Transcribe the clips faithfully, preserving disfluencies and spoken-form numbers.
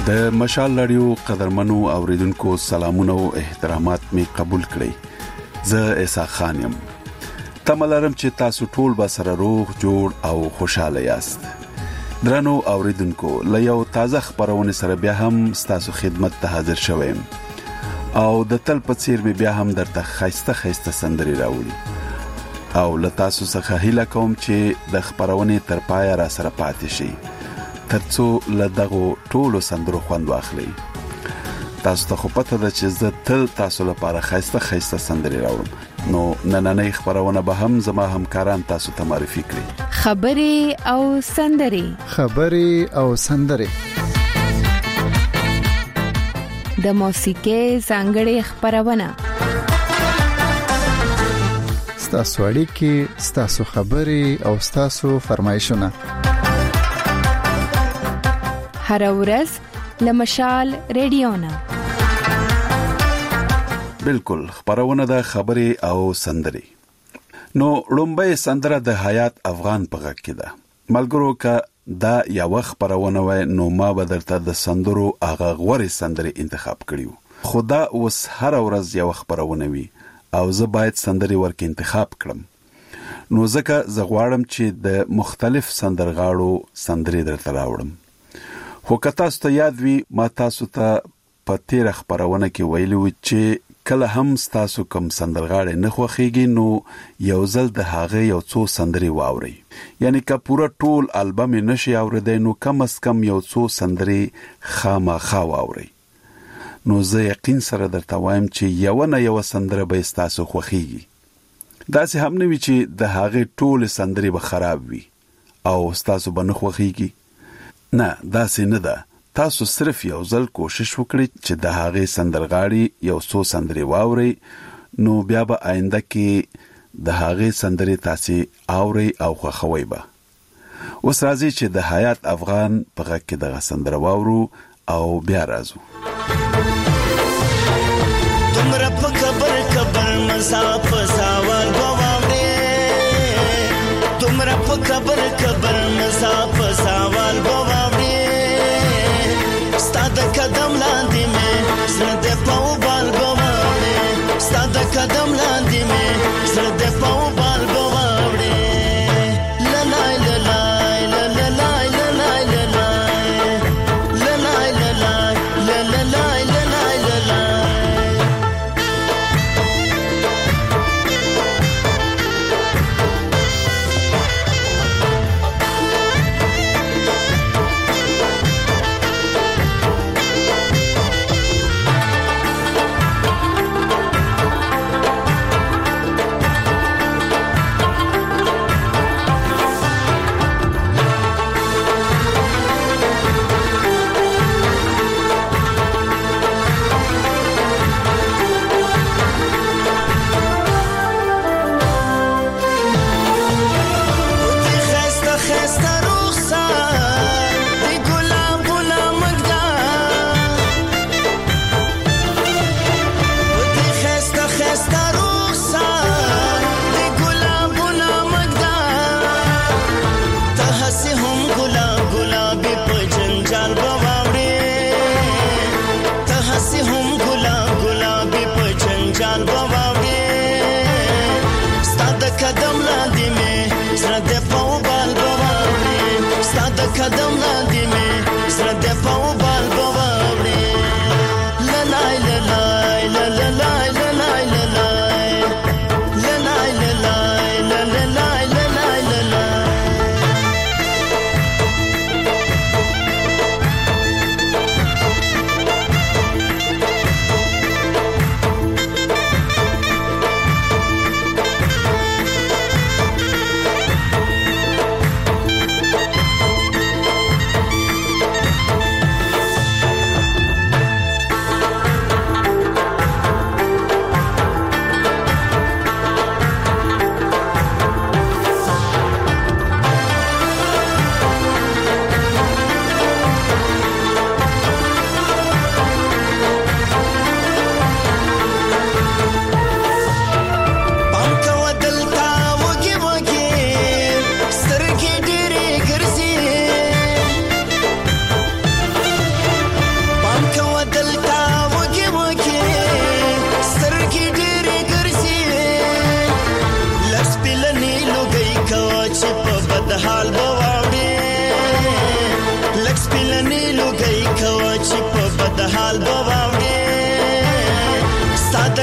د مشال رادیو قدرمنو اوریدونکو سلامونه او احترامات می قبول کړئ. زه عیسی خان یم. تملرم چې تاسو ټول به سره روغ جوړ او خوشاله یاست. درنو اوریدونکو له یو تازه خبرونه سره بیا هم تاسو خدمت ته حاضر شوم او د تل په څیر بیا هم درته خاصه خاصه سندري راوړي او له تاسو څخه هیله کوم چې د خبرونه تر پای را سره پاتې شي ترڅو له دغه ټولو سندرو خوند واخلئ. تاسو ته خو پته ده چې زه تل تاسو لپاره خاصه خاصه سندري راوړم، نو نننۍ خبرونه به هم زما همکاران تاسو ته معرفي کړي. خبري او سندري خبري او سندري د موسیقۍ څنګهړې خبرونه ستاسو اړیکې، ستاسو خبري او ستاسو فرمایشونه هر ورځ لمشال رادیونا. بالکل خبرونه د خبري او سندري. نو لومبه سندره د حیات افغان په غږ کې ده. ملګرو کا دا یو خبرونه وای نو ما بدرته د سندرو هغه غوړې سندري انتخاب کړیو. خدا اوس هر ورځ یو خبرونه وي او زه باید سندري ورک انتخاب کړم. نو ځکه زه غواړم چې د مختلف سندرغاړو سندري درته راوړم. خو که تاسو ته یاد وي ما تاسو ته په تیر خبرونه کې ویلو چې کله هم تاسو کوم سندرغاړي نه خوخيږي نو یو ځل د هغه یو څو سندري واوري. یعنی که پورا ټول البم نشي اوریدای نو کم از کم یو څو سندري خامخا واوري. نو زه یقین سره درته وایم چې یو نه یو سندره به تاسو خوخيږي. دا څه هم نه وی چې د هغه ټول سندري به خراب وي او تاسو به نه خوخيږي. نه دا څه نه ده. تاسو صرف یو ځل کوشش وکړئ چې د هغه سندرغاړي یو څو سندري واوري نو بیا به آینده کې د هغه سندري تاسو اوري او خوښوي به. اوس راځي چې د حیات افغان په غږ کې د سندره واورو او بیا راځو. تمره په خبر خبر مصاف سوال غواړې، تمره په خبر خبر مصاف سوال غواړې، ستاد قدم لاندې مې زړه دې په بال غواړې، ستاد قدم لاندې مې زړه دې په بال غواړې. لای لای لای لای لای لای لای لای لای قدم لاندې مې زړه دې په بال غواړې. لای لای لای لای لای لای لای لای لای لای.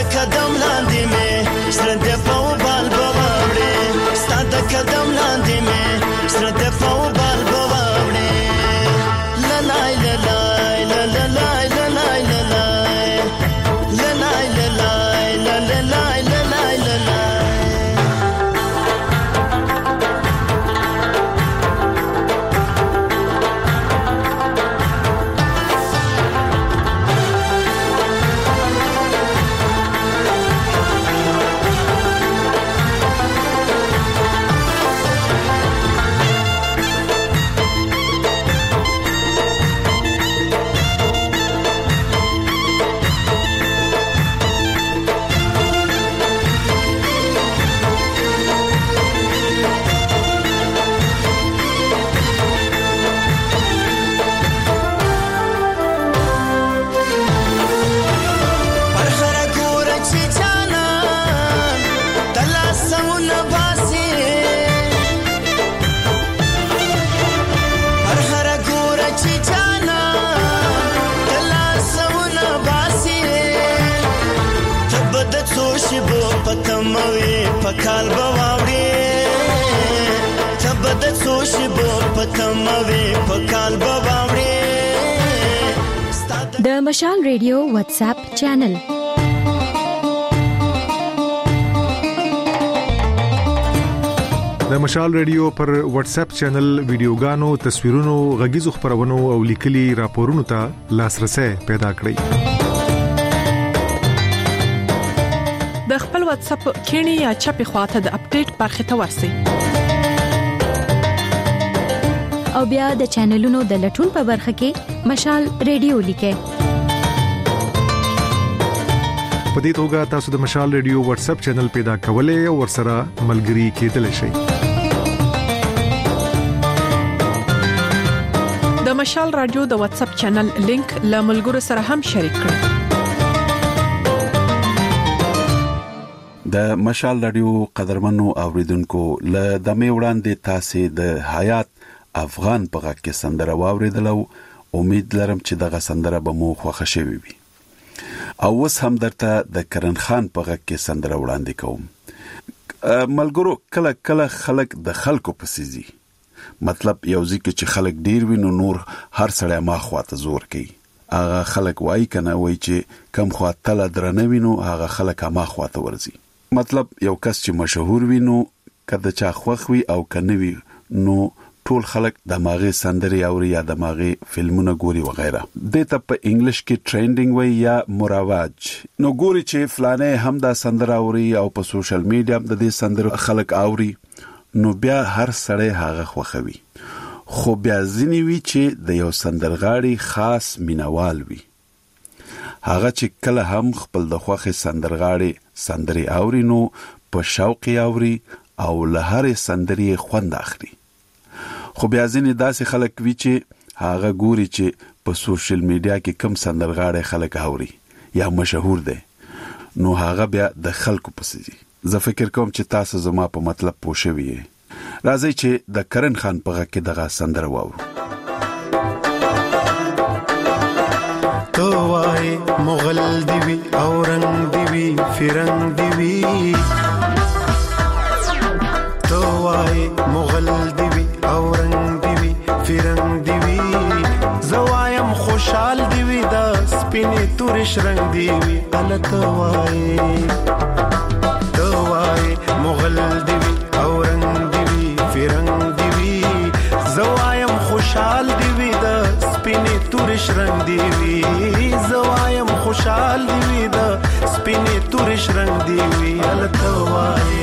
قدم لاندې مې زړه دې په وبال بواوړې ستا د قدم لاندې مې زړه دې په وبال بواوړې للای للای للای للای للای للای للای للای للای للای پتموي پکال بواوړي تبد سوشي بو پتموي پکال بواوړي د مشال ریډیو واتس اپ چینل د مشال ریډیو پر واتس اپ چینل ویډیوګانو تصویرونو غږیزو خبرونو او لیکلي راپورونو ته لاسرسي پیدا کړئ د خپل واتس اپ کینی یا چپی خواته د اپډیټ برخه ته ورسئ او بیا د چینلونو د لټون په برخه کې مشال ریډیو لیکئ په دې توګه تاسو د مشال ریډیو واتس اپ چینل پیدا کولای او ورسره ملګري کېدلی شئ د مشال رادیو د واتس اپ چینل لینک له ملګرو سره هم شریک کړئ د مشال رادیو قدرمنو اوریدونکو له دمه وړاندې تاسو د حیات افغان په غږ کې سندره واوریدلو امید لرم چې دغه سندره به مو خوښه شوي وي او اوس هم درته د کرن خان په غږ کې سندره وړاندې کوم ملګرو کله کله خلک د خلکو پسیزي مطلب یو ځکه چې خلک ډیر وینو نور هر سړی ما خواته زور کوي هغه خلک وای کنه وای چې کم خواته لدرنه وینو هغه خلک ما خواته ورزي مطلب یو کس چې مشهور وینو کله چا خوخ وي او کنه وي نو ټول خلک د ماغه سندري او یا د ماغه فلمونه ګوري وغیرہ دته په انګلیش کې ټرندینګ وي یا مراواج نو ګوري چې فلانه هم دا سندره اوري او په سوشل میډیا د دې سندرو خلک اوري نو بیا هر سړی هغه خوخوي خو بیا ځینی وی چې د یو سندرغاړي خاص مینوال وي هغه چې کله هم خپل د خوخه سندرغاړي سندري اوري نو په شوق اوري او له هر سندري خوند اخلي خو بیا ځینې داسې خلک وی چې هغه ګوري چې په سوشل میډیا کې کم سندرغاړي خلک اوري یا مشهور دي نو هغه بیا د خلکو پسې زه فکر کوم چې تاسو زما په مطلب پوه شوي راځي چې د کرن خان په غږ کې دغه سندره واورو تو وای مغل دیوی اورنګ دیوی فرنګ دیوی تو وای مغل دیوی اورنګ دیوی فرنګ دیوی زوایم خوشحال دیوی دا سپینې تورې شرنګ دیوی الته وای تو وای مغل دیوی اورنګ دیوی فرنګ دیوی زوایم خوشحال دیوی دا سپینې تورې شرنګ دیوی زوایم خوشحال دیوی دا سپینې تورې شرنګ دیوی الته وای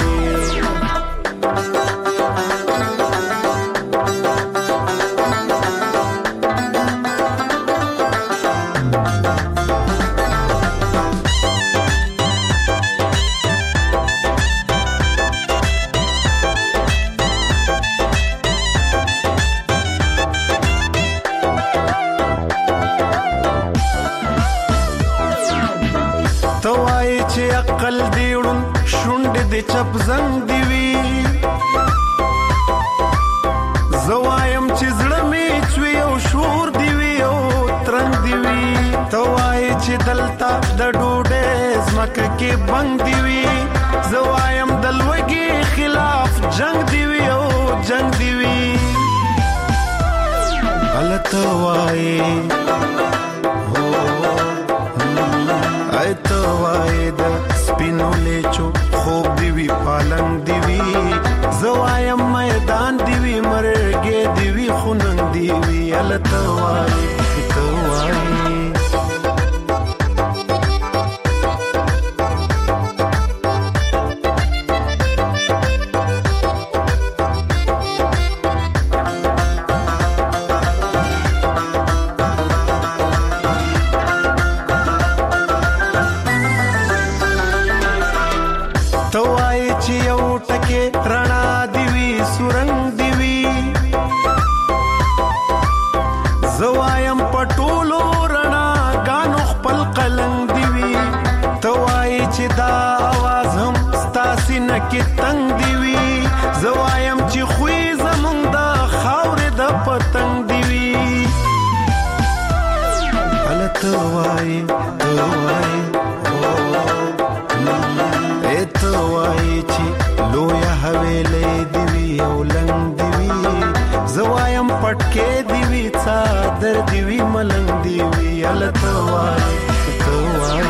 عقل دیړون شونډ د چپ زنګ دیوی زوایم چې زړه می چوي او شور دیوی او ترنګ دیوی توای چې دلتا د ډوډۍ زمکه وای هو ایت وای د سپینو لچو خوب دی وی پالنګ دی وی زوایم میدان دی وی مرګ دی وی خونن دی وی الت وای تو وای کی تنگ دی وی زوایم چې خوې زمونږ د خاورې د پتنګ دی وی الت وای تو وای او ایت وای چې لویا حویلې دی وی او لنګ دی وی زوایم پټکې دی وی څادر دی وی ملنګ دی وی الت وای تو وای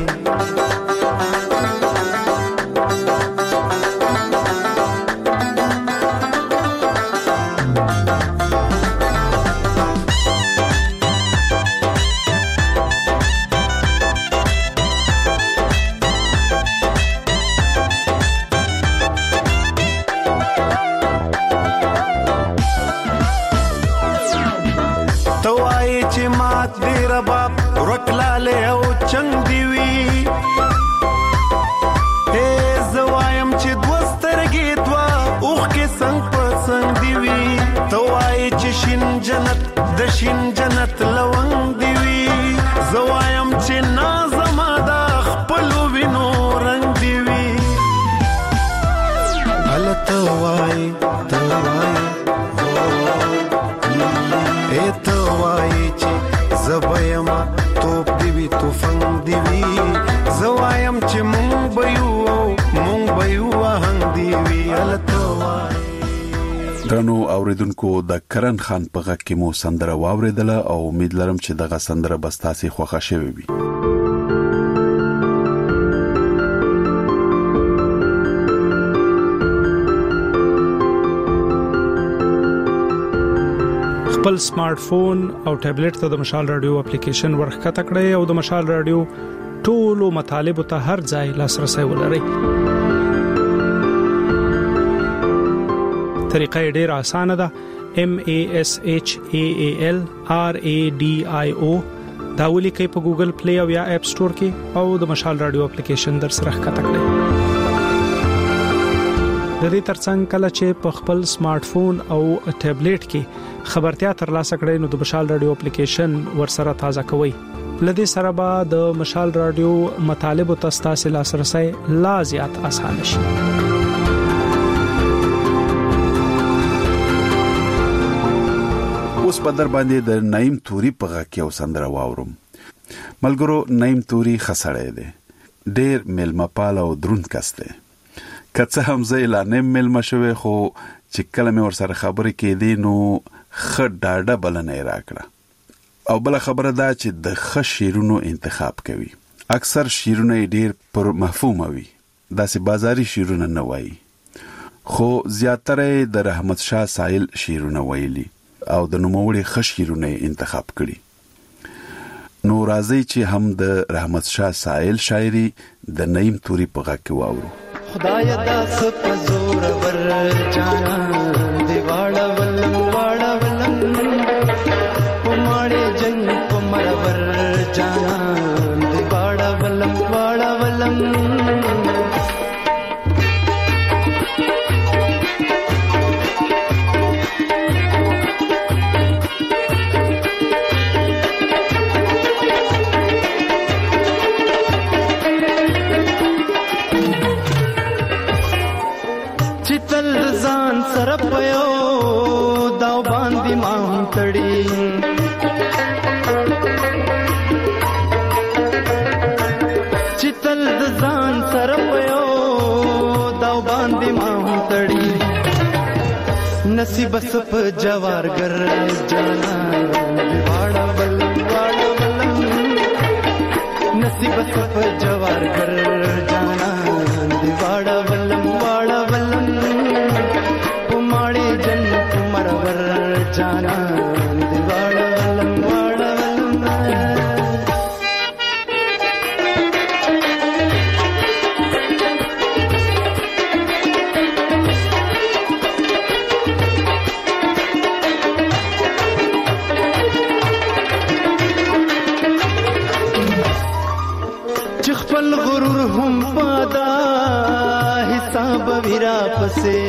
ورکلاله او چنګ دی وی اے زوایم چې دوسترګې دوا اوخ کې څنګه پسند دی وی توای چې شین جنت د شین جنت لونګ دی وی زوایم چې نازما د خپل وینو رنگ دی وی الت وای توای اے توای چې زبایما توپ دی وی توفنګ دی وی زوایم چې مونږ بيو مونږ بيو هنګ دی وی التوای درنو اوریدونکو د کرن خان په غږ کې مو سندره واوریدله او امید لرم چې دغه سندره بس تاسو خوښه شوي وي خپل سمارټ فون او ټابلیټ ته د مشال رادیو اپلیکیشن ورخکته کړئ او د مشال رادیو ټولو مطالب ته هر ځای لاسرسي ولرئ. طریقه ډیره اسانه ده. M A S H A A L R A D I O دا ولیکئ په ګوګل پلی او یا اپ سٹور کې او د مشال رادیو اپلیکیشن در سره ښکته کړئ. د دې ترڅنګ کله چې په خپل سمارټ فون او ټابلیټ کې خبرتیا ترلاسه کړئ نو د مشال رادیو اپلیکیشن ورسره تازه کوئ. لدې سره به د مشال رادیو مطالب او تاسو لاسرسي لا زیات اسانه شي. اوس په در باندې د نعیم توري په غږ کې وسندره واورم. ملګرو نعیم توري خسړې ده. ډېر ملمپال او درون کسته. کڅه هم زه اعلان ملم شوه خو چې کله مې ورسره خبرې کېدې نو خ ډاډه بلنه راکړه. او بل خبره ده چې د خ شیرونو انتخاب کوي. اکثر شیرونه ډېر پر مفهوم وي. داسې بازاري شیرونه نه وایي. خو زیاتره د رحمت شاه سایل شیرونه وایي او د نوموړي خ شیرونه انتخاب کړي. نو راځي چې هم د رحمت شاه سایل شاعري د نعیم توري په غږ کې واورو. خدای داس په زور ور جانا دیواړه ولم واړه ولم پماړې جنگ پمر ور جانا دیواړه ولم واړه ولم نصیب سپ جوارګر جانا دیواړه ولم واړه ولم نصیب سپ جوارګر جانا دیواړه ولم واړه ولم پماړي جن مرور جانا دیواړه ولم واړه ولم خپل غرور هم پادا حساب ویرا پسې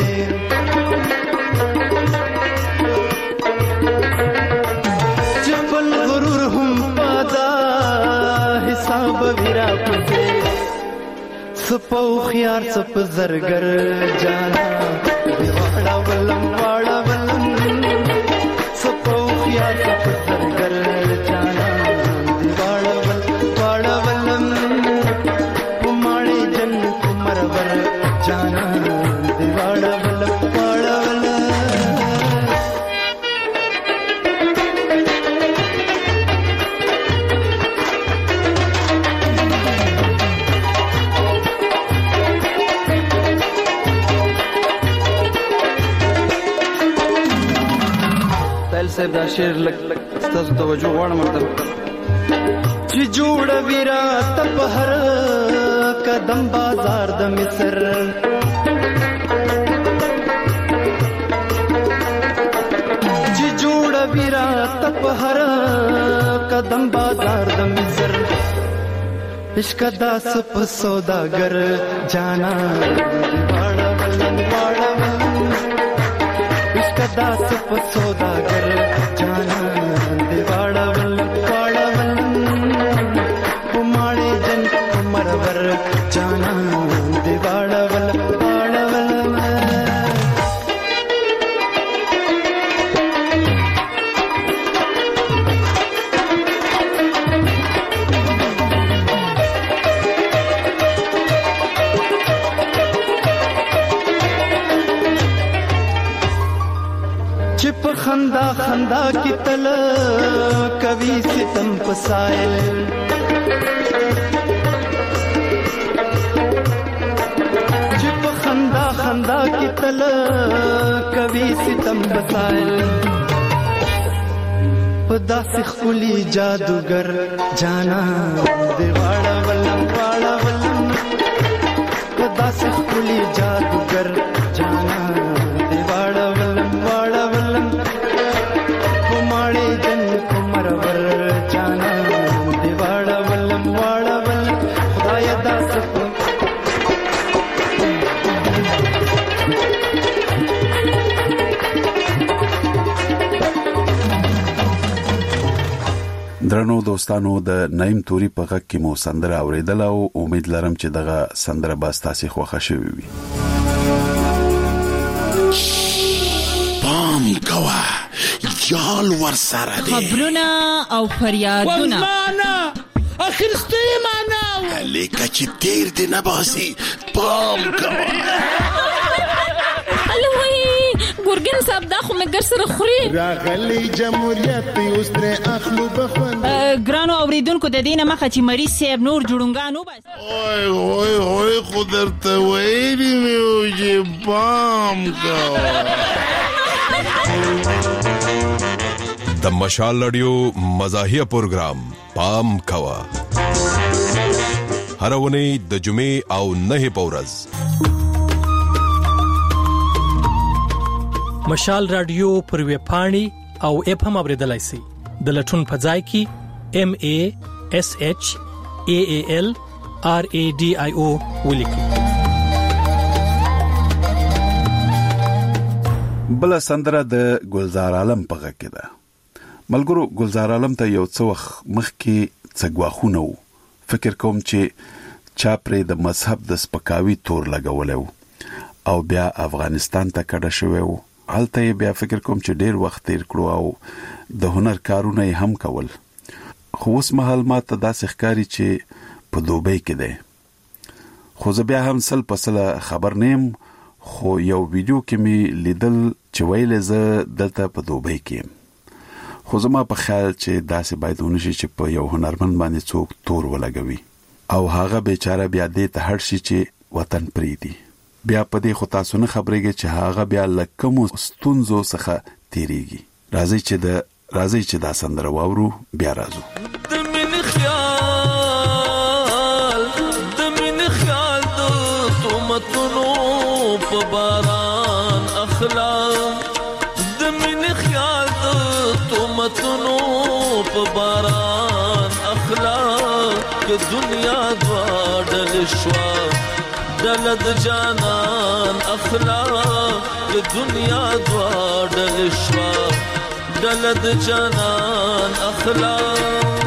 خپل غرور هم پادا حساب ویرا پسې سپو خيار سپ زرګر جانا دیواړه ولم واړه ولم سپو خيار سپ زرګر جانا دیواړه ولم واړه ولم جانا دیواړه ولم واړه ولم تل صاحب دا شعر لګ ستاسو توجه غواړم ورته چې جوړ ویرا تپ هر قدم بازار د مصر چې جوړ ویرا تپ هر قدم بازار د مصر عشق داس په سوداګر جانا دیواړه ولم واړه ولم عشق داس په سوداګر جانا دیواړه ولم واړه ولم پماړي جن مرور جانا دیواړه ولم واړه ولم چپ خندا خندا کی تل کوي ستم پسائل چپ خندا خندا کی تل کوي ستم پسائل پدا سخلی جادوگر جانا دیواړه ولم واړه ولم پدا سخلی جادوگر جانا دیواړه ولم واړه ولم پماړي جن مرور جانا دیواړه ولم واړه ولم خدای داس درنو دوستانو د نیم توري په غږ کې مو سندره اوریدل او امید لرم چې دغه سندره به تاسو خوښه شوي وي. پام کوه جال ور سره دی خبرونه او فریادونه وزمانه اخر ستیمانه لیکه چې تیر دی نه باسي پام کوه ګورګین صاحب دا خو مګر سره خوري راغلی جمهوریت اوس تر اخلو بخوند ګرانو اوریدونکو د دینه مخه چې مریض صاحب نور جوړونګانو بس اوه اوه اوه قدرت وېری میو چې پام کا د مشال رادیو مزاحیه پروگرام پام کوا هر ونی د جمعې او نه پورز مشال رادیو پر وی پاڼي او اپ هم اوریدلای شي د لټون په ځای کې ام ا اس اچ ا ا ال ار ا ډي اي او ولیکي. بل سندره د ګلزار عالم په غږ کې ده. ملګرو ګلزار عالم ته یو څو وخت مخکې څګواخونه وو. فکر کوم چې چا پرې د مذهب د سپکاوي تور لګولې او بیا افغانستان ته کډه شوی وو. حالته بیا فکر کوم چې ډیر وخت تیر کړو او د هنر کارونه هم کول. خو اوس مهال ما ته داسې ښکاري چې په دوبۍ کې ده. خو زه بیا هم سل پسله خبر نیم، خو یو ویډیو کې می لیدل چې چې ویل زه دلته په دوبۍ کې خو زما په خیال چې داسې باید ونشي چې په یو هنرمند باندې څوک تور ولګوي او هغه بیچاره بیا دې ته هړ شي چې وطن پریدي. بیا په دې خو تاسو نه خبرېږئ چې هغه بیا له کومو ستونزو څخه تیریږي. راځئ چې د راځئ چې دا سندره واورو بیا راځو. د مين خیال د مين خیال د تومتونو په باران اخلاق د مين خیال د تومتونو په باران اخلاق که دنیا دواړل شوا دلد جانان اخلاق که دنیا دواړل شوا دلد جانان اخلاق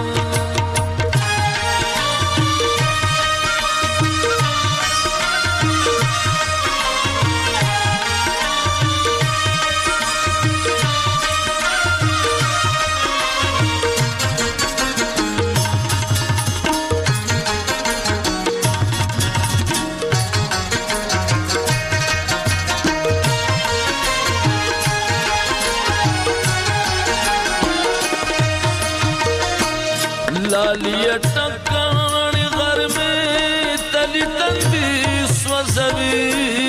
लालिया टकानी घर में तली तंबी स्वज़वी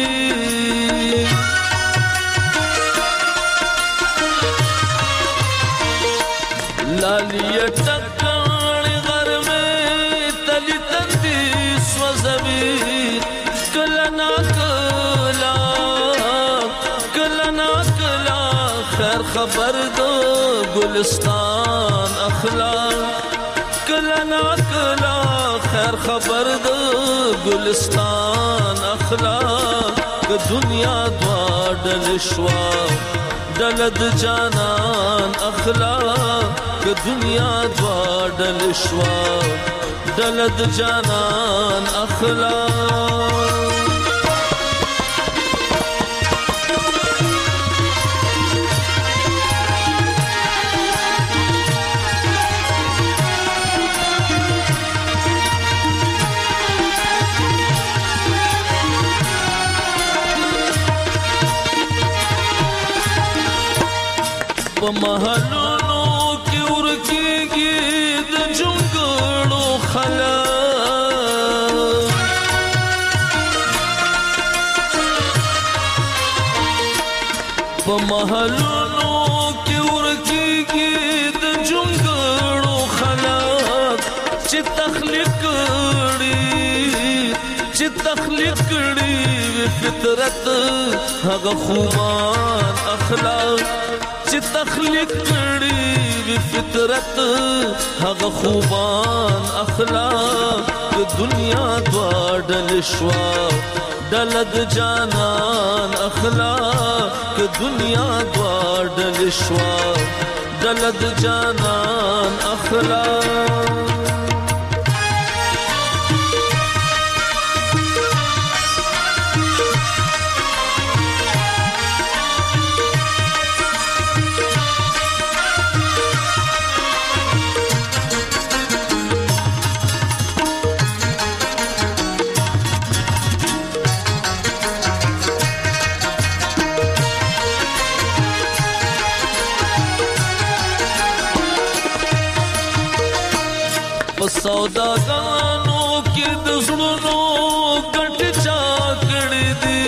लालिया टकानी घर में तली तंबी स्वज़वी कला ना कला कला ना कला खैर खबर दो गुलिस्तान अखलाक कला ना कला खैर खबर दो गुलिस्तान अखलाक के दुनिया द्वाडल शवा दलद जानन अखलाक के दुनिया द्वाडल शवा दलद जानन अखलाक महलों की उर्कीगी द जुंगड़ो खला महलों की उर्कीगी द जुंगड़ो खला च तखलीकड़ी च तखलीकड़ी फितरत हग खुमान अखलाक तखलीक कड़ी फितरत हग खुबान अखलाक दुनिया द्वाडल शवा दलद जानन अखलाक दुनिया द्वाडल शवा दलद जानन अखलाक सौदागानों के दुश्मनों कट चाकड़ दी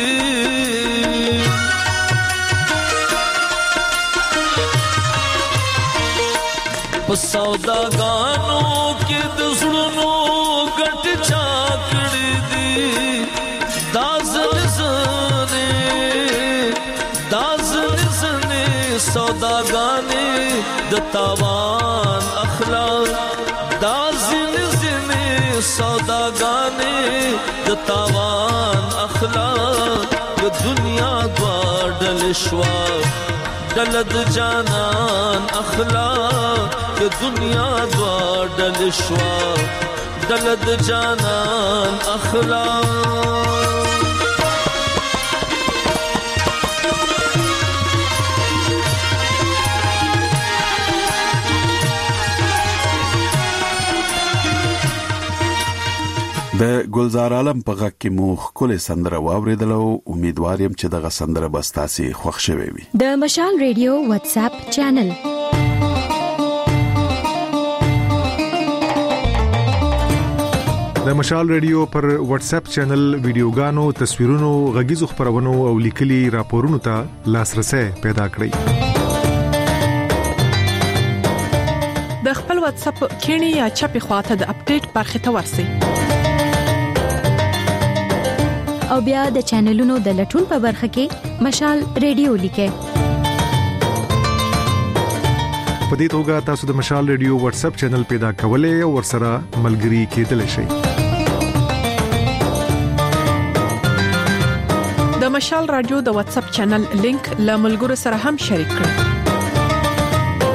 सौदागानों के दुश्मनों कट चाकड़ दी दाज़न सने दाज़न सने सौदागाने दतावान अखलाक दाज़िन ज़िने सौदागाने दतावान अखलाक दुनिया द्वाडल शवा दलद जानन अखलाक दुनिया द्वाडल शवा दलद जानन अखलाक د ګلزار عالم په غږ کې مو خپل سندره واوریدلو. امیدوار یم چې دغه سندره به تاسو خوښ شوي وي. د مشال ریډیو واتس اپ چینل د مشال ریډیو پر واتس اپ چینل ویډیوګانو، تصویرونو، غږیزو خبرونو او لیکلي راپورونو ته لاسرسي پیدا کړئ. د خپل واتس اپ کینی یا چپی خواته د اپډیټ برخه ته ورسی او بیا د چینلونو د لټون په برخه کې مشال ریډیو لیکه. په دې توګه تاسو د مشال ریډیو واتس اپ چینل پیدا کولای او ورسره ملګري کېدلی شئ. د مشال رادیو د واتس اپ چینل لینک له ملګرو سره هم شریک کړئ.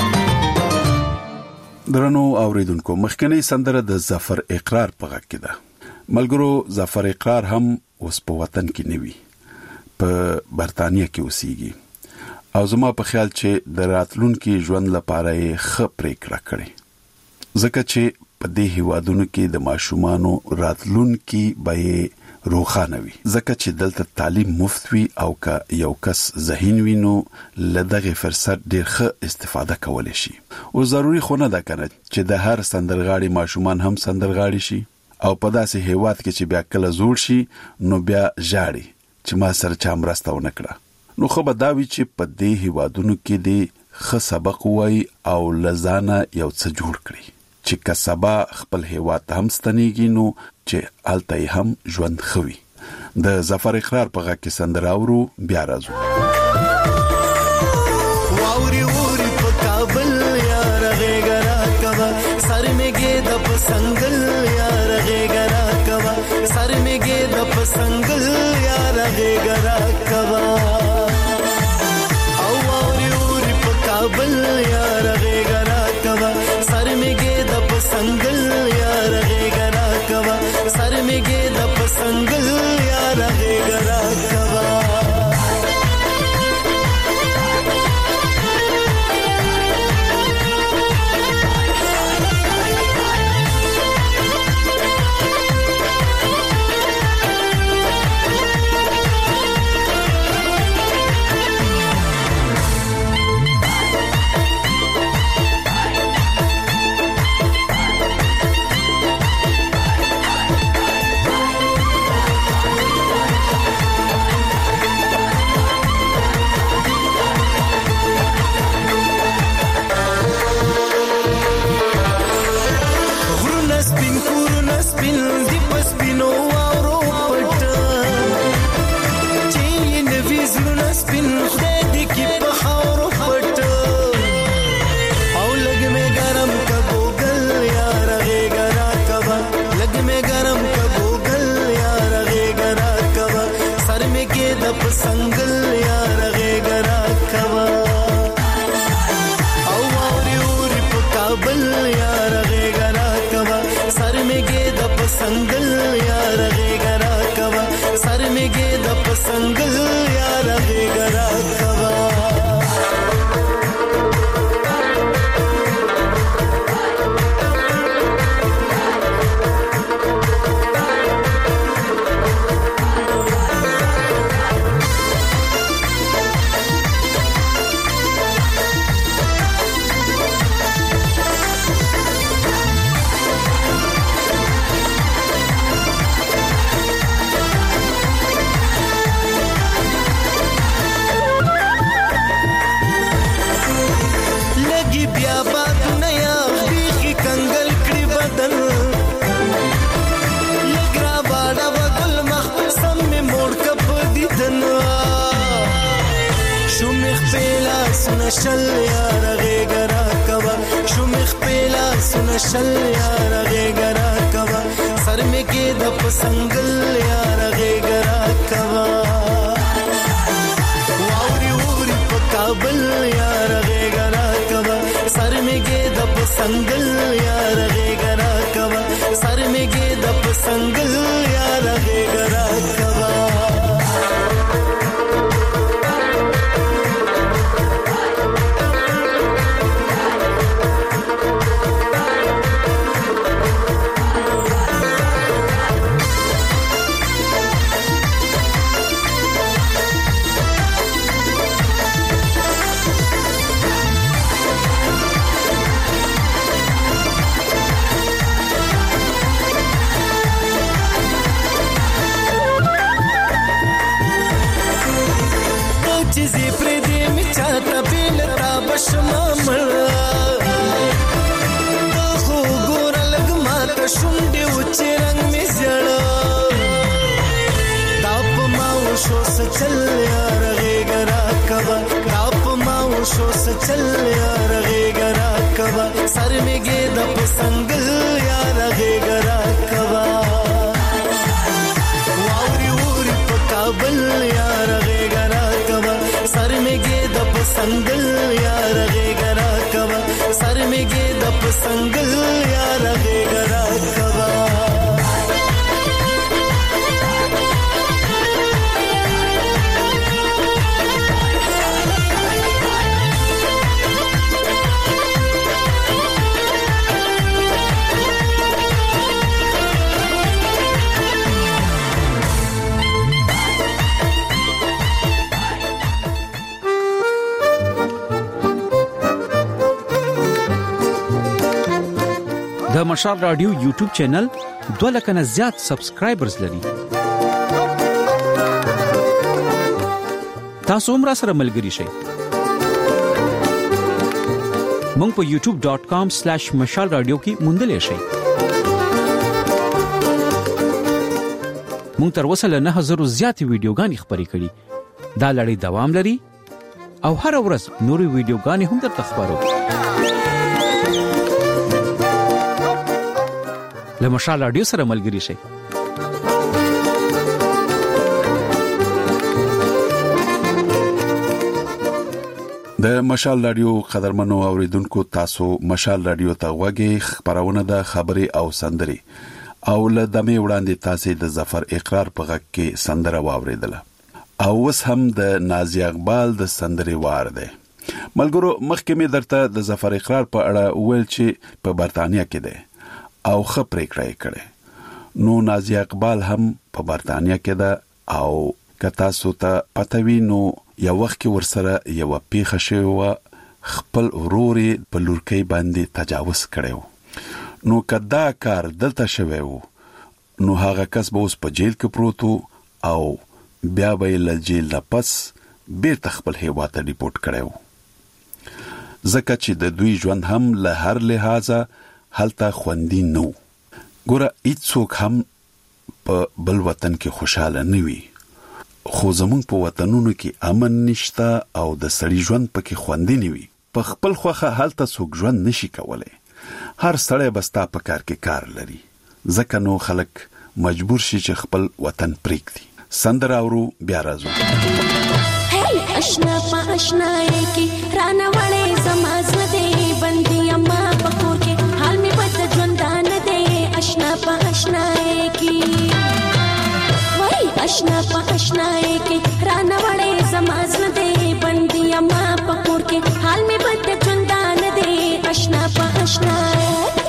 درنو اوریدونکو، مخکنی سندره د ظفر اقرار په غږ کې ده. ملګرو، ظفر اقرار هم اوس په وطن کې نه وي، په برتانیې کې اوسېږي او زما په خیال چې د راتلونکي ژوند لپاره یې ښه پریکړه کړې، ځکه چې په دې هیوادونو کې د ماشومانو راتلونکي به روښانه وي، ځکه چې دلته تعلیم مفت وي او که یو کس ذهین وي نو له دغه فرصت ډېر ښه استفاده کولی شي. او ضروري خو نه ده کنه چې د هر سندرغاړي ماشومان هم سندرغاړي شي او په داسې هیواد کې چې بیا کله زوړ شي نو بیا ژاړي چې ما سره چا مرسته ونه کړه. نو خو به دا وي چې په دې هیوادونو کې دې ښه سبق وایي او له ځانه یو څه جوړ کړي چې که سبا خپل هیواد ته هم ستنېږي نو چې هلته یې هم ژوند ښه وي. د ظفر اقرار په غږ کې سندره اورو، بیا راځو. واوري ووري په کابل یار غېږه راکوه، سر مې ګېده په سنګل یار غېږه راکوه، سر مې ګېده په سنګل یار غېږه راکوه. او واوري ووري په کابل یار غېږه راکوه، سر مې ګېده په سنګل یار غېږه راکوه، سر مې ګېده په سنګل یار غېږه راکوه. سنگل یار غېږه راکوه. او واوري ووري په کابل یار غېږه راکوه، سر مې ګېده په سنگل یار غېږه راکوه، سر مې ګېده په سنگل یار غېږه راکوه. شل یار غېږه راکوه، شومخ پیلا سونه شل یار غېږه راکوه، سر مې ګېده په سنګل یار غېږه راکوه. واوري ووري په کابل یار غېږه راکوه، سر مې ګېده په سنګل یار غېږه راکوه، سر مې ګېده په سنګل یار غېږه راکوه. چاته بیل تا بشما مړ خو ګور لګ ماته شونډې و چې رنگ می زړه دا په ما وشو سچل یار غېګرا کبا دا په ما وشو سچل یار غېګرا کبا سر می ګې د پسنګ یار غېګرا کبا واوري ووري په کابل یار غېګرا کبا سر می ګې د پسنګ یار غېګرا کبا سر می ګې د پسنګ یار غېګرا کبا د مشال رادیو یوټیوب چینل دوه لک نه زیات سبسکرایبرز لري. تاسو هم را سره ملګري شئ. مونږ په یوټیوب ډاٹ کام سلیش مشال رادیو کې موندلې شئ. مونږ تر اوسه له نه هزار زیاتې ویډیوګانې خپرې کړې. دا لړۍ دوام لري او هر ورځ نورې ویډیوګانې هم درته خپرو. له مشال رادیو سره ملګري شئ. د مشال رادیو قدرمنو اوریدونکو تاسو مشال رادیو ته غوږی خبرونه د خبري او سندري او له دمه وړاندې تاسو د ظفر اقرار په غږ کې سندره واوریدله او اوس هم د نازي اقبال د سندري وار ده. ملګرو مخکې مې درته د ظفر اقرار په اړه ویل چې په برتانیا کې ده او خبرې کړې کړې. نو نازي اقبال هم په برتانیا کې ده او کتا سو ته پتوي نو یو وخت کې ورسره یو پیښه شوه خپل وروري په لورکۍ باندې تجاوز کړو. نو کدا کار دلته شوی وو نو هغه کس به اوس په جیل کې پروت او بیا به له جیل نه پس بیرته خپل هیواد ته ریپورت کړو. ځکه چې د دوی ژوند هم له هر لحاظه هلته خوندي نو. ګوره هیڅوک هم په بل وطن کې خوشاله نه وي خو زمونږ په وطنونو کې امن نشته او د سړي ژوند پکې خوندي نه وي. په خپل خوخه هلته څوک ژوند نشي کولای. هر سړی بستا په کار کې کار لري ځکه نو خلک مجبور شي چې خپل وطن پریږدي. سندره اورو بیا راځو. هی اشنا په اشنای کې رانه وړې زماز دې بندي اما پکور کې حال می بد ژوندان دې اشنا په اشنای کې وای اشنا په اشنای کې رانه وړې زماز دې بندي اما پکور کې حال می بد ژوندان دې اشنا په اشنای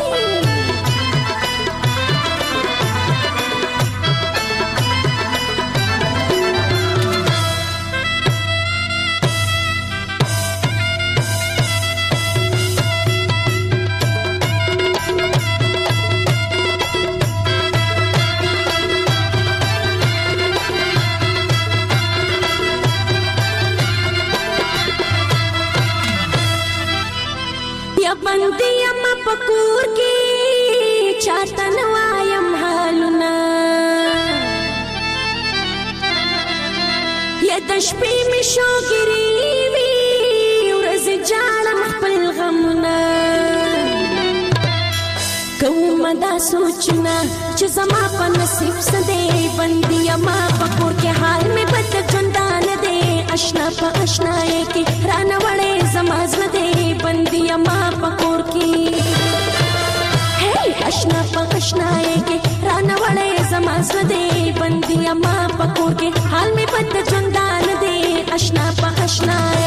بندي اما پکور کې چاته نوایم حالونه یا د شپې می شوګری وی ورځ جاړم خپل غمونه کوم دا سوچنا چې زما په نصیب سده بندي اما پکور کې حال می بد ژوندان دې اشنا په اشنای کې رانه وړې زما زده بندي اما پکور کې هی اشنا په اشنای کې رانه وړې زما زده بندي اما پکور کې حال می بد ژوندان دې اشنا په اشنای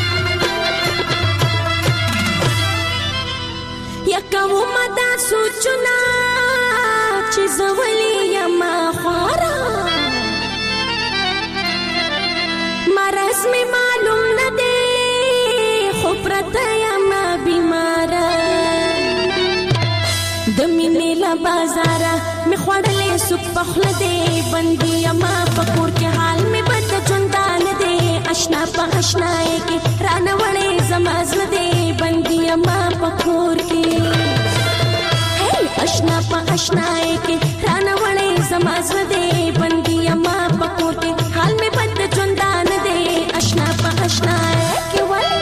सोचो بازارا می خوړلې سوپ پخله دې بندي ما پکور کې حال می بد چوندان دې آشنا په آشناي کې رانه وړې زماز دې بندي ما پکور کې هي آشنا په آشناي کې رانه وړې زماز دې بندي ما پکور کې حال می بد چوندان دې آشنا په آشناي کې وړې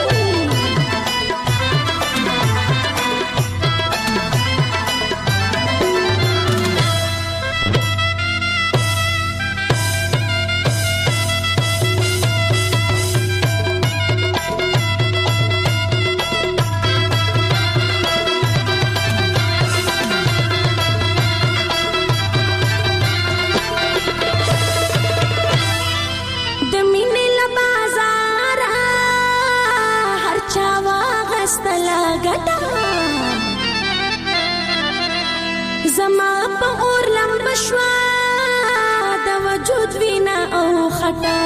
زما په اور لمب شوا د وجود وینا او خطا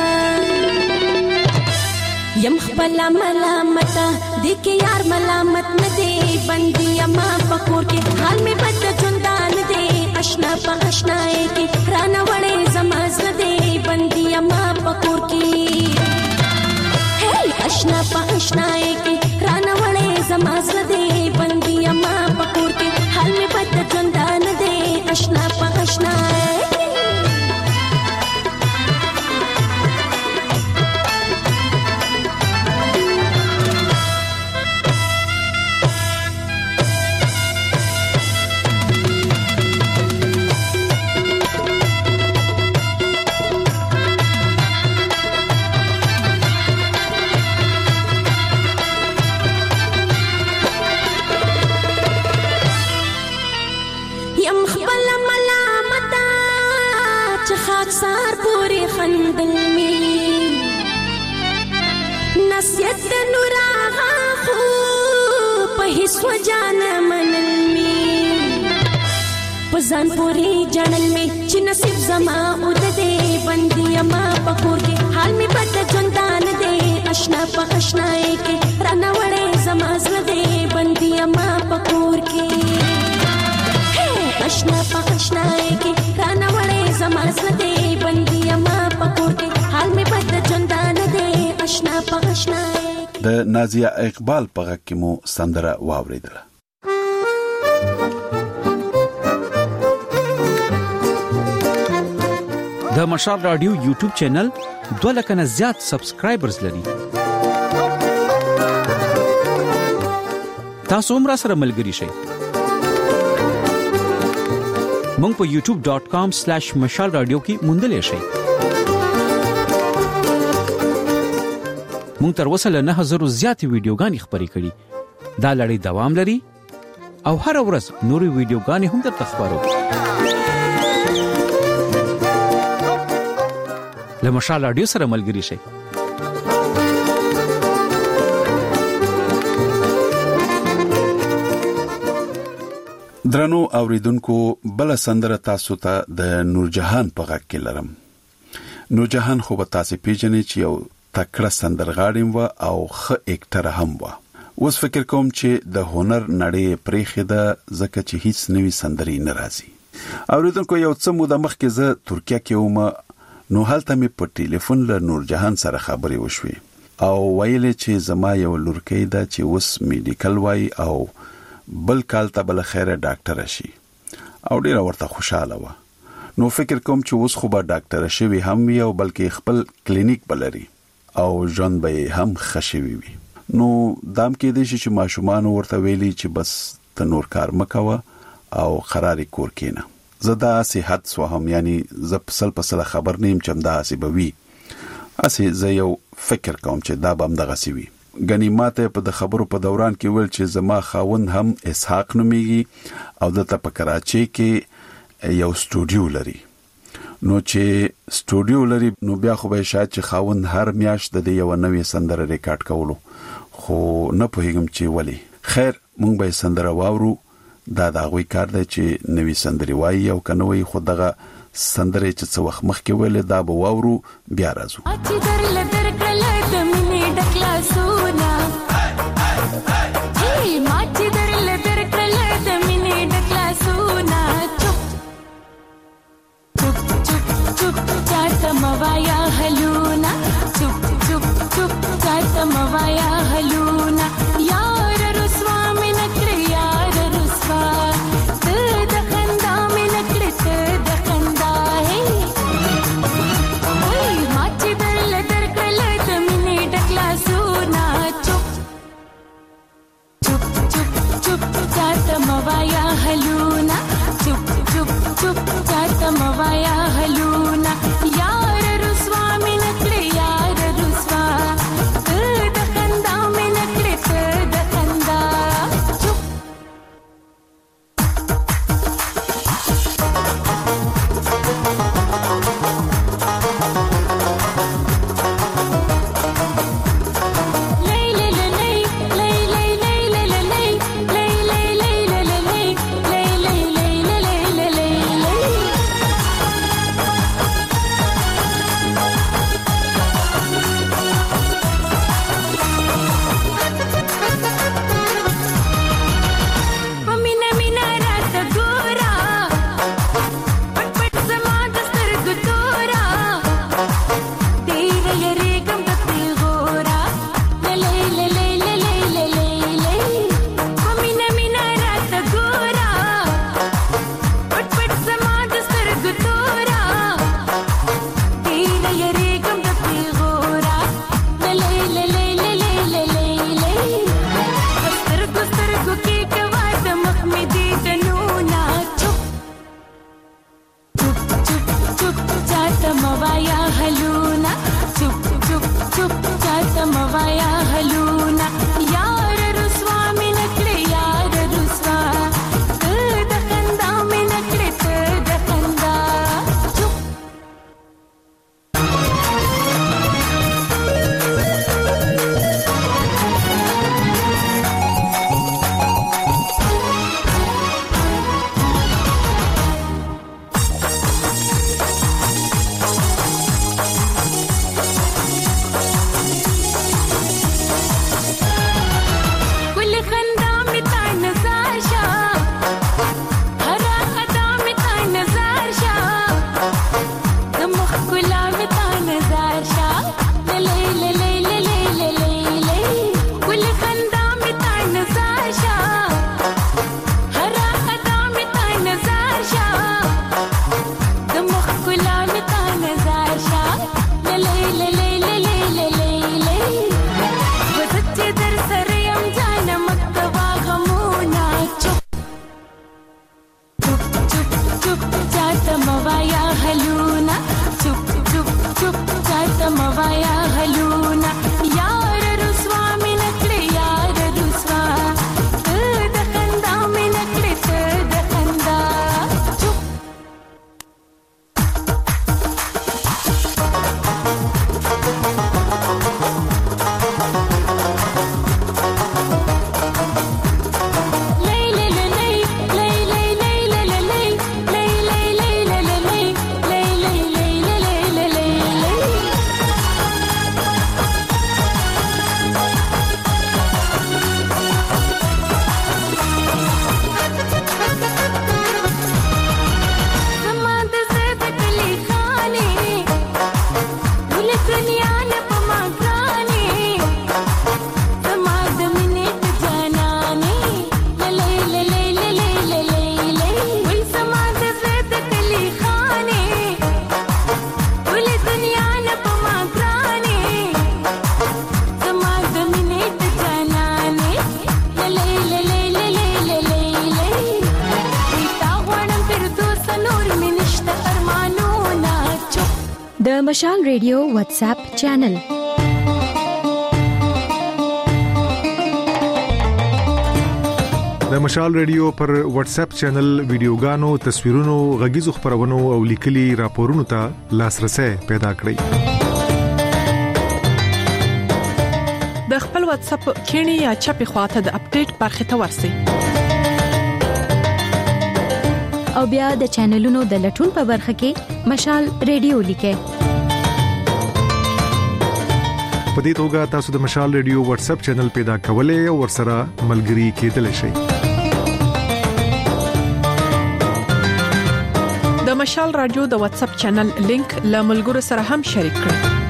یم خپل ملامت دې کې یار ملامت نه دی بندي ما پکور کې حال می بد چوندان دی آشنا په آشناي کې رانه وړې زماز دی بندي ما پکور کې هي آشنا په آشناي کې رانه وړې زماز دی بندي ما پکور کې حال می بد چوندان دی آشنا په آشناي سار پوری خندل می نصیحت نور آغا خو په هیڅ وجان منل می پزان پوری جانل می چې نصیب زما او د دې بندي ما پکور کې حال می بد چوندان دې آشنا په آشناي کې رانه وړې زما زړه دې بندي ما پکور کې آشنا په آشناي کې رانه وړې زما زړه دې بندي ما پکور کې حال می بد چوندان دې آشنا په آشناي د نازیه اقبال په غږ کې مو سندره واوریدله. د مشال رادیو یوټیوب چینل دوه لک نه زیات سبسکرایبرز لري. تاسو هم را سره ملګري شئ. مونږ په یوټیوب ډاٹ کام سلیش مشال رادیو کې موندلې شئ. مونږ تر اوسه له نه هزار زیاتې ویډیوګانې خپرې کړې. دا لړۍ دوام لري او هر ورځ نورې ویډیوګانې هم درته خپرو. له مشال رادیو سره ملګري شئ. درنو اوریدونکو بل سندره تاسو ته د نورجهان په غږ کې لرم. نورجهان خو به تاسو پیژنئ چې یو تکړه سندرغاړی و او ښه اکټر هم و. اوس فکر کوم چې د هنر نړۍ پرېخې ده ځکه چې هیڅ نوې سندرې نه راځي. اوریدونکو یو څه موده مخکې زه ترکیه کې وم، نو هلته مې په ټلیفون له نورجهان سره خبرې وشوې او ویلې چې زما یو لورکۍ ده چې اوس میډیکل وای او بل کال ته بل خیره ډاکټر شي او ډیره ورته خوشاله و. نو فکر کوم چې اوس خو به ډاکټر شوی هم وي او بلکې خپل کلینیک بلري او ژوند به هم خشوي وي. نو دام کې دې چې ماشومان ورته ویلي چې بس ته نور کار مکوه او قرارې کور کینه. زدا صحت سو هم یعنی ز پسل پسل خبر نیم چې دا سی بوي اسی زه یو فکر کوم چې دا بم دغه سی وي. غنی ماته په د خبرو په دوران کې ول چې زما خاوند هم اسحاق نوميږي او د په کراچي کې یو سټوډیو لري. نو چې سټوډیو لري نو بیا خو به شاید چې خاوند هر میاشت د یو نوې سندره ریکارډ کولو، خو نه پوهیږم چې ولی. خیر مونږ به سندره واورو. دا دا غوي کار دی چې نوې سندري وایي او کنوي خو دغه سندره چې څو وخت مخکې ویل دا به واورو بیا راځو. چې در لدر کله د مینې ډکلا سونا هی ما چې در لدر کله د مینې ډکلا سونا چپ موایا هلونا چپ چپ چپ چاته موایا هلونا یار رسوا مې نکړې یار رسوا ته د خندا مې نکړې ته د خندا چپ د مشال ریډیو واتس اپ چینل د مشال ریډیو پر واتس اپ چینل ویډیوګانو تصویرونو غږیزو خبرونو او لیکلي راپورونو ته لاسرسي پیدا کړئ د خپل واتس اپ کینی یا چپی خواته د اپډیټ برخه ته ورسئ او بیا د چینلونو د لټون په برخه کې مشال ریډیو لیکئ په دې توګه تاسو د مشال ریډیو واتس اپ چینل پیدا کولای او ورسره ملګري کېدلی شئ د مشال رادیو د واتس اپ چینل لینک له ملګرو سره هم شریک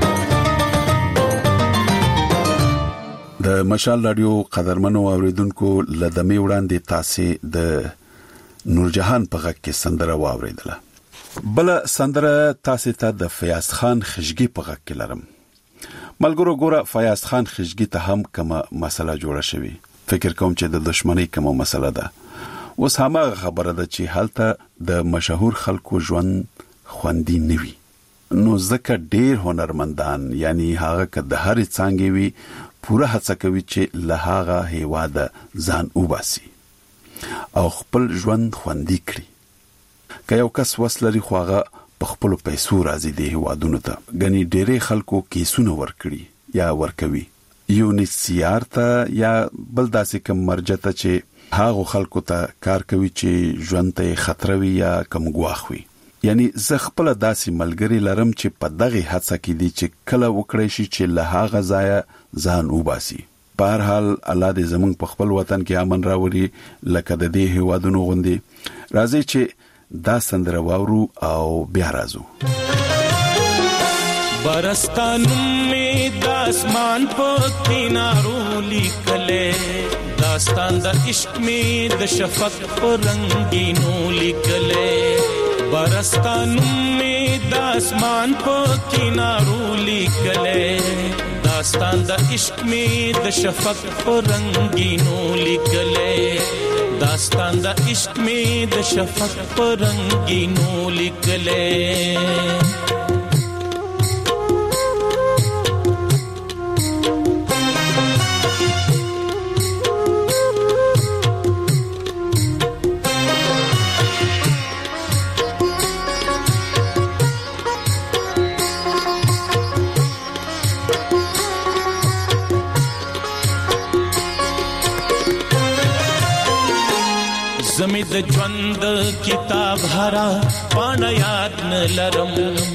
کړئ د مشال رادیو قدرمنو اوریدونکو لدمه وړاندې تاسو د نورجهان په غږ کې سندره واوریدله بل سندره تاسو ته د فیاض خان خشګي په غږ کې لرم ملګرو ګوره فیاض خان خشګي ته هم کومه مسله جوړه شوی فکر کوم چې د دښمنۍ کومه مسله ده اوس هغه خبره ده چې هلته د مشهور خلکو ژوند خوندي نوي، نو ځکه ډېر هنرمندان یعنی هغه که د هرې څانګې وي پوره هڅه کوي چې له هغه هیواده ځان وباسي او خپل ژوند خوندي کړي. که یو کس وس لري خو هغه په خپلو پیسو راځي د هیوادونو ته، ګنې ډېرې خلکو کیسونه ورکړي یا ورکوي یو نسیار ته یا بل داسې کوم مرجع ته چې هغو خلکو ته کار کوي چې ژوند ته خطر وي یا کم ګواښ وي. یعنی زه خپل داسې ملګری لرم چې په دغه هڅه کې دي چې کله وکړي شي چې له هغه ځایه ځان وباسي. په هر حال الله دې زمونږ په خپل وطن کې امن راوړي لکه د دې هیوادونو غوندې. راځي چې دا سندره واورو او بیا راځو. برستانم می د اسمان په کینارو لیکلې، داستان د عشق می د شفق په رنگینو لیکلې. برستانم می د اسمان په کینارو لیکلې، داستان د عشق می د شفق په رنگینو لیکلې. داستان د عشق می د شفق په رنگینو لیکلې. زمي د ژوند کتاب هرا پاڼه یاد نه لرم،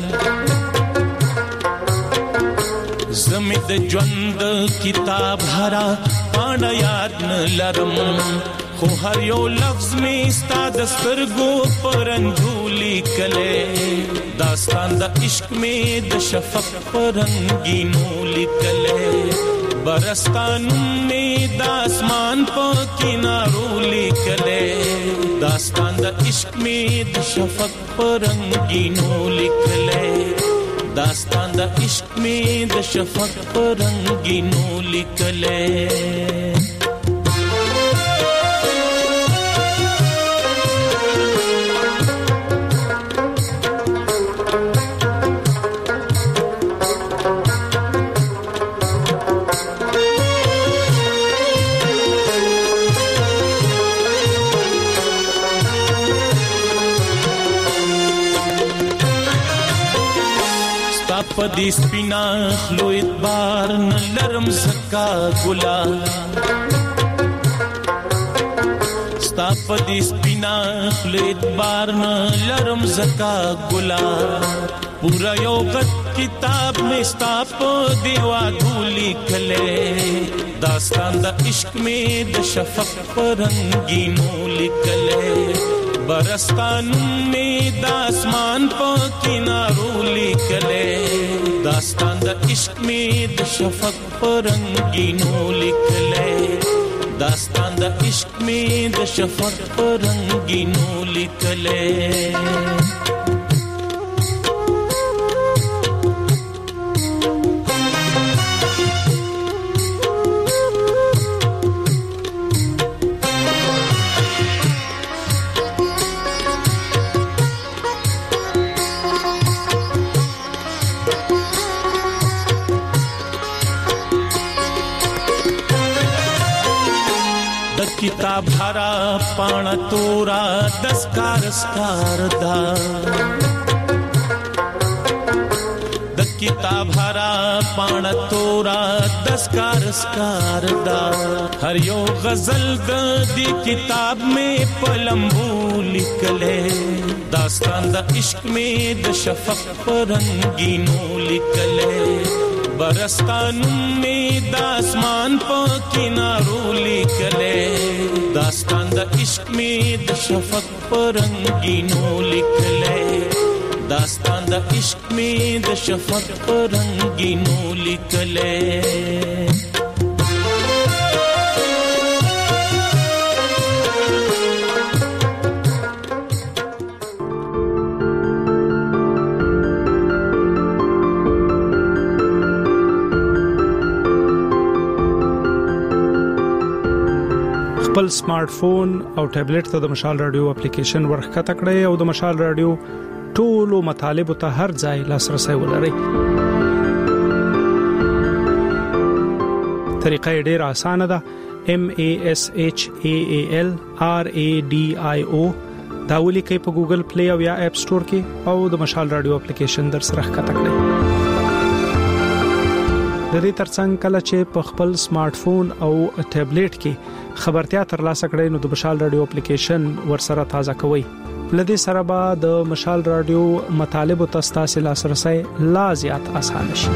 زمي د ژوند کتاب هرا پاڼه یاد نه لرم، خو هر یو لفظ می ستا د سترګو پرنجو لیکلې. داستان د عشق می د شفق پرنګینو لیکلې. برستانم می د اسمان په کینارو لیکلې، داستان د عشق می د شفق پرنګینو لیکلې. داستان د عشق می د شفق پرنګینو لیکلې. پدی سپینا خلو اتبار نلرم زکا گلا، ستا پدی سپینا خلو اتبار نلرم زکا گلا. پورا یو غد کتاب میں ستا پدی وادو لیکلے، داستان دا عشق میں د شفق پرنگینو لیکلے. برستانم می د اسمان په کینارو لیکلې، داستان د عشق می د شفق پرنګینو لیکلې. داستان د عشق می د شفق پرنګینو لیکلې. کتاب ہرا پانا تورا دسکار سکار دا، د کتاب ہرا پانا تورا دسکار سکار دا. ہر یو غزل د دی کتاب میں پلمبو لکلے، داستان د عشق میں د شفق پرنگینو لکلے. برستانم می د اسمان په کینارو لیکلې، داستان د عشق می د شفق پرنګینو لیکلې. داستان د عشق می د شفق پرنګینو لیکلې. خپل سمارټ فون او ټابلیټ ته د مشال رادیو اپلیکیشن ورخکته کړئ او د مشال رادیو ټولو مطالبه ته هر ځای لاسرسي ولرئ. طریقه ډیره اسانه ده. M A S H A A L R A D I O دا ولیکئ په ګوګل پلی او یا اپ سٹور کې او د مشال رادیو اپلیکیشن در سره ښکته کړئ. د دې ترڅنګ کله چې په خپل سمارټ فون او ټابلیټ کې خبرتیا ترلاسه کړئ نو د مشال رادیو اپلیکیشن ورسره تازه کوئ. لدې سره به د مشال رادیو مطالبه تاسو لاسرسي لا زیات آسان شي.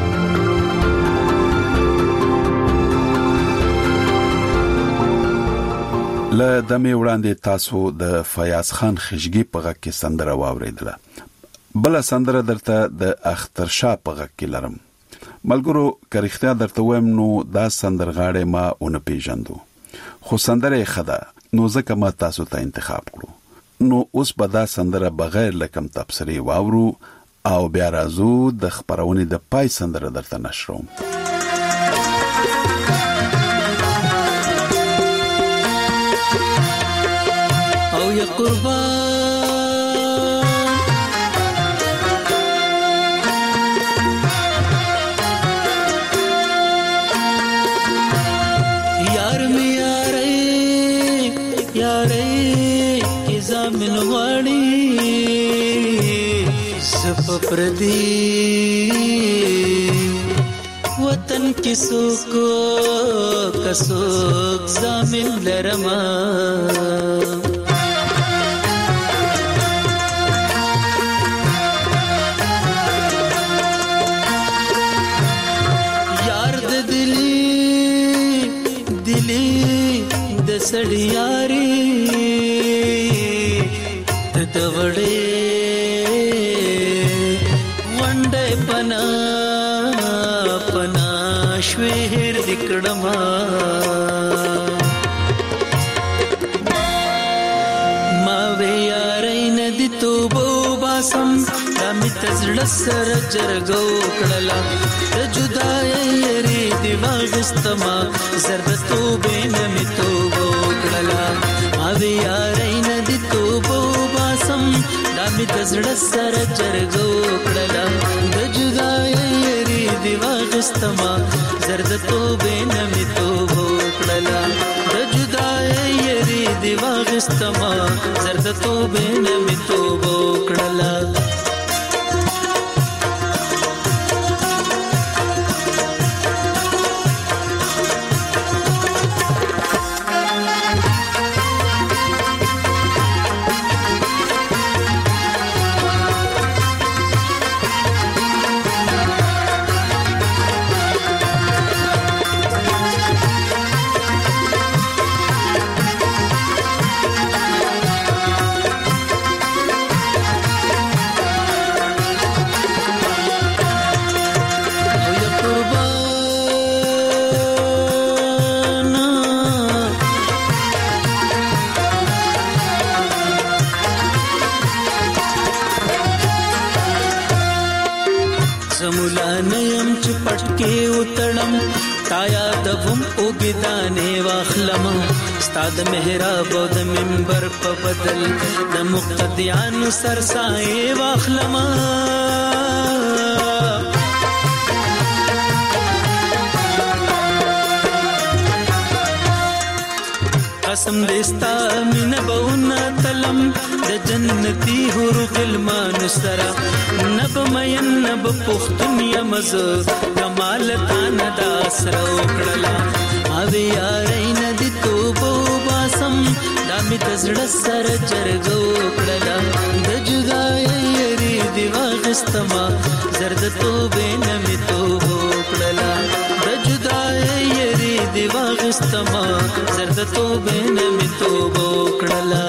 ل دمه وړاندې تاسو د فیاض خان خشګي په غږ کې سندره واوریدله. بل سندره درته د اختر شاه په غږ کې لرم. ملګرو کریختیا درته وایم نو دا سندرغاړې ما اون پیژندو خو سندره خدا نو ځکه ما تاسو ته انتخاب کړو. نو اوس به دا سندره بغیر لکم تبصری واورو او بیا راځو د خبرونه د پای سندره درته نشروم. او یا قربان یار می یارې یارې من غړي سپ پردي وطن کې سوک کسوک زامن لرما یار د دلی دلی د سړی یاري دوړې وندې پنا پنا شوهر دکړما ما وې یارې ندی توبو باسم دمې تزړه سر جرګو کړلا د جدای ری دی واغستما زرد توبې نمې توبو کړلا ما وې یارې ندی توبو دامي تزړه سره چرګو کړلا د جدای ری دی واغستما زرد توبې نمې توبو کړلا د جدای ری دی واغستما زرد توبې نمې توبو کړلا زمولانیم چې پټکې وتړم تایا دوم اوګدانې واخلم ستاد محراب او د منبر په بدل د مقتدیانو سرسایې واخلم قسم دستا من بونا تلم د جنتی حور غلمان سرا نب مین نب پختن یمز کمال تان دا سر وکړلا اوی یارین دی توبو باسم دامي تزړه سر چرګو کړلا د جدای ری دی واغستما زرد توبې نمې توبو کړلا د جدای ری دی واغستما زرد توبې نمې توبو کړلا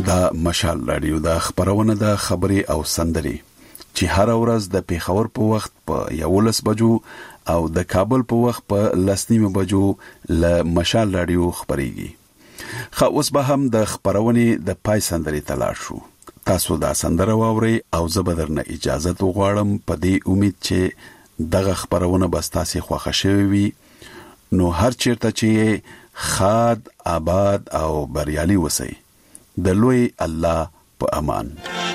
دا مشال رادیو د خبرونه د خبري او سندري چې هر ورځ د پیښور په وخت په یولس بجو او د کابل په وخت په لسنیم بجو ل مشال رادیو خبريږي. خو اوس به هم د خبرونه د پای سندري تلاش شو. تاسو دا سندره واوري او زبردرنه اجازه وغواړم په دې امید چې دغه خبرونه بس تاسو خوښ شوي وي. نو هر چیرته چې خاد آباد او بریالي وسی د لوی الله په امان.